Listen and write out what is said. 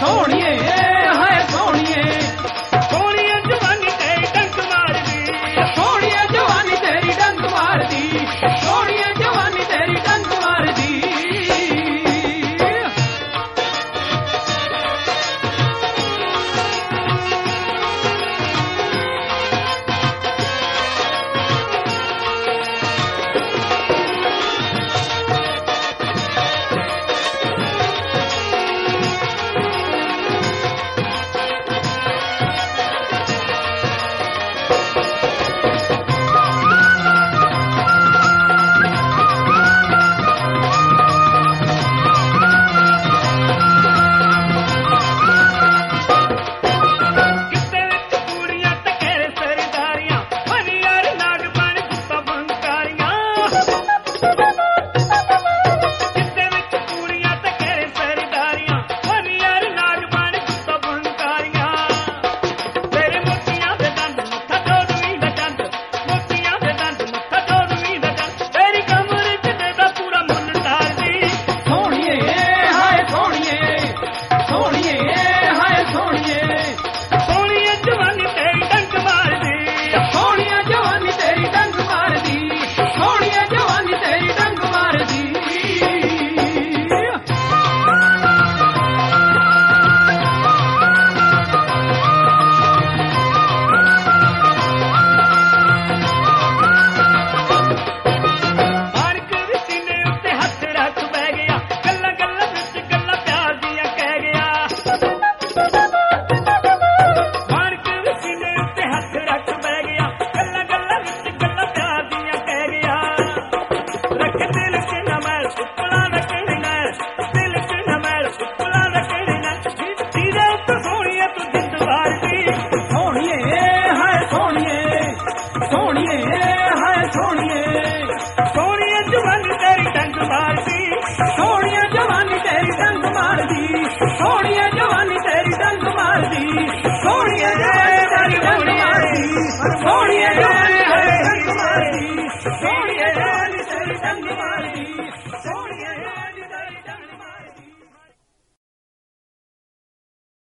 ਸੋਹਣੀਏ ਹਾਏ ਸੋਹਣੀਏ ਸੋਹਣੀਏ ਜਵਾਨੀ ਤੇਰੀ ਡੰਕ ਮਾਰਦੀ ਸੋਹਣੀਏ ਜਵਾਨੀ ਤੇਰੀ ਡੰਗ ਮਾਰਦੀ ਸੋਹਣੀਏ ਜਵਾਨੀ ਤੇਰੀ ਡੰਗ ਮਾਰਦੀ ਕਿਤੇ ਵਿੱਚ ਕੁੜੀਆਂ ਤੇ ਘੇਰੇ ਸਰਦਾਰੀਆਂ ਹਨੀ ਯਾਰ ਨਾਗ ਬਣ ਗੁੱਤਾ ਬੰਕਾਰੀਆਂ ਕਿਤੇ ਵਿੱਚ ਕੁੜੀਆਂ ਤੇ ਘੇਰੇ ਸਰਦਾਰੀਆਂ ਹਨੀ ਯਾਰ ਨਾਗ ਬਣ ਗੁੱਤਾ ਬੰਕਾਰੀਆਂ ਤੇਰੇ ਮੋਤੀਆਂ ਦੇ ਦੰਦ ਮੱਥਾ ਜੋੜਵੀਂ ਦਾ ਚੰਦ ਮੋਤੀਆਂ ਦੇ ਦੰਦ ਮੱਥਾ ਜੋੜਵੀਂ ਦਾ ਚੰਦ ਤੇਰੀ ਕਮਰ ਚ ਦੇਦਾ ਪੂਰਾ ਮੁੱਲ ਤਾਰਦੀ ਸੋਹਣੀਏ ਹਾਏ ਸੋਹਣੀਏ ਸੋਹਣੀਏ ਹਾਏ ਸੋਹਣੀਏ ਸੋਹਣੀਏ ਜਵਾਨੀ ਤੇਰੀ ਡੰਕ ਮਾਰਦੀ ਸੋਹਣੀਏ ਜਵਾਨੀ ਤੇਰੀ ਡੰਗ ਮਾਰਦੀ ਸੋਹਣੀਏ ਜਵਾਨੀ ਤੇਰੀ ਡੰਗ ਮਾਰਦੀ ਮਾਰਕ ਵੀ ਸੀਨੇ ਉੱਤੇ ਹੱਥ ਰੱਖ ਬਹਿ ਗਿਆ ਗੱਲਾਂ ਗੱਲਾਂ ਵਿੱਚ ਗੱਲਾਂ ਪਿਆਰ ਦੀਆਂ ਕਹਿ ਗਿਆ ਮਾਰਕ ਵੀ ਸੀਨੇ ਉੱਤੇ ਹੱਥ ਰੱਖ ਬਹਿ ਗਿਆ ਗੱਲਾਂ ਗੱਲਾਂ ਵਿੱਚ ਗੱਲਾਂ ਪਿਆਰ ਦੀਆਂ ਕਹਿ ਗਿਆ ਰੱਖ ਦਿਲ ਚ ਨਾ ਮੈਲ ਉੱਪਲਾਂ ਦਾ ਕਹਿਣਾ ਦਿਲ ਚ ਨਾ ਮੈਲ ਉੱਪਲਾਂ ਦਾ ਕਹਿਣਾ ਤੀਰੇ ਉੱਤੇ ਸੋਹਣੀਏ ਤੂੰ ਜਿੰਦ ਵਾਰਦੀ ਸੋਹਣੀਏ ਹਾਏ ਸੋਹਣੀਏ ਸੋਹਣੀਏ ਹਾਏ ਸੋਹਣੀਏ ਸੋਹਣੀਏ ਜਵਾਨੀ ਤੇਰੀ ਡੰਗ ਮਾਰਦੀ ਸੋਹਣੀਏ ਜਵਾਨੀ ਤੇਰੀ ਡੰਗ ਮਾਰਦੀ ਸੋਹਣੀਏ ਜਵਾਨੀ ਤੇਰੀ ਡੰਗ ਮਾਰਦੀ ਸੋਹਣੀਏ ਜਵਾਨੀ ਤੇਰੀ ਡੰਗ ਮਾਰਦੀ ਸੋਹਣੀਏ ਜਵਾਨੀ ਤੇਰੀ ਡੰਗ ਮਾਰਦੀ ਸੋਹਣੀਏ ਜਵਾਨੀ ਤੇਰੀ ਡੰਗ ਮਾਰਦੀ